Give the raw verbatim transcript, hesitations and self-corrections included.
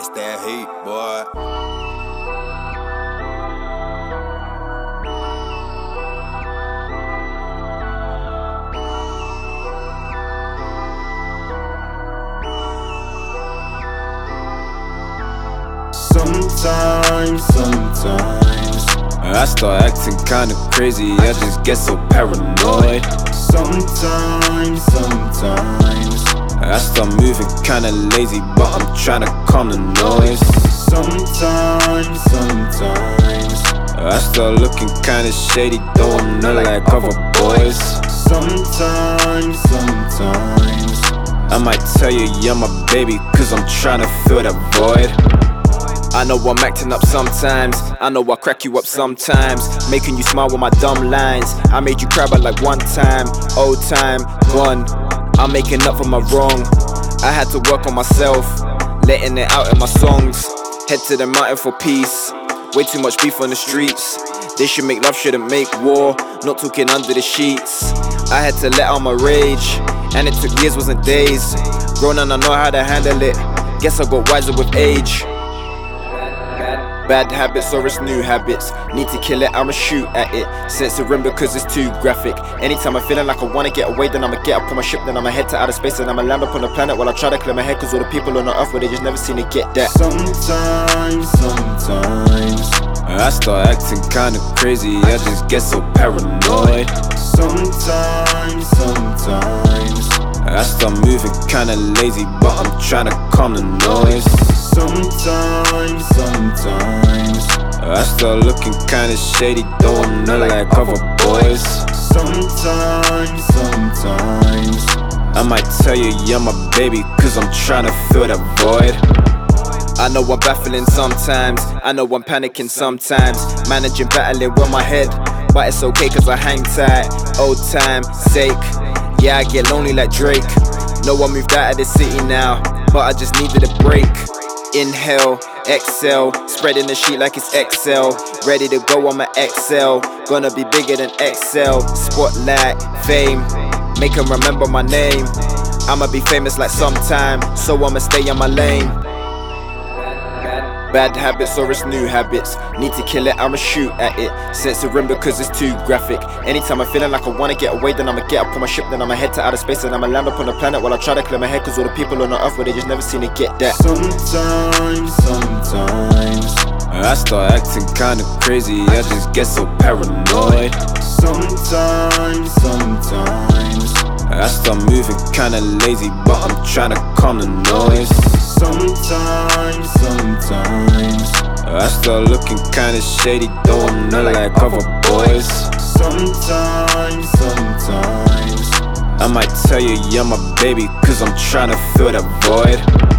It's that heat, boy. Sometimes, sometimes I start acting kinda crazy, I just get so paranoid. Sometimes, sometimes I start moving kinda lazy, but I'm tryna calm the noise. Sometimes, sometimes I start looking kinda shady, though I'm not like other boys. Sometimes, sometimes I might tell you you're my baby, cause I'm tryna fill that void. I know I'm acting up sometimes, I know I crack you up sometimes, making you smile with my dumb lines. I made you cry but like one time, old time, gone. I'm making up for my wrong. I had to work on myself, letting it out in my songs. Head to the mountain for peace, way too much beef on the streets. They should make love, shouldn't make war, not talking under the sheets. I had to let out my rage, and it took years, wasn't days. Grown and I know how to handle it, guess I got wiser with age. Bad habits or it's new habits, need to kill it, I'ma shoot at it. Censoring because it's too graphic. Anytime I'm feeling like I wanna get away, then I'ma get up on my ship, then I'ma head to outer space, and I'ma land up on the planet while I try to clear my head, cause all the people on the earth where they just never seen it get that. Sometimes, sometimes I start acting kinda crazy, I just get so paranoid. Sometimes, sometimes I start moving kinda lazy, but I'm tryna calm the noise. Sometimes, sometimes I start looking kinda shady, though I'm not like other boys. Sometimes, sometimes I might tell you you're my baby, cause I'm tryna fill that void. I know I'm baffling sometimes, I know I'm panicking sometimes, managing battling with my head, but it's okay cause I hang tight. Old time sake, yeah I get lonely like Drake. Know I moved out of the city now, but I just needed a break. Inhale, exhale, spreading the sheet like it's Excel. Ready to go, I'ma excel, gonna be bigger than Excel. Spotlight, fame, make 'em remember my name. I'ma be famous like sometime, so I'ma stay in my lane. Bad habits or it's new habits, need to kill it, I'ma shoot at it. Censoring because it's too graphic. Anytime I'm feeling like I wanna get away, then I'ma get up on my ship, then I'ma head to outer space, and I'ma land up on the planet while I try to clear my head, cause all the people on the earth where they just never seen it get that. Sometimes, sometimes I start acting kinda crazy, I just get so paranoid. Sometimes, sometimes I start moving kinda lazy, but I'm tryna calm the noise. Sometimes, sometimes I start looking kinda shady, though I'm not like other boys. Sometimes, sometimes I might tell you you're my baby, cause I'm tryna fill that void.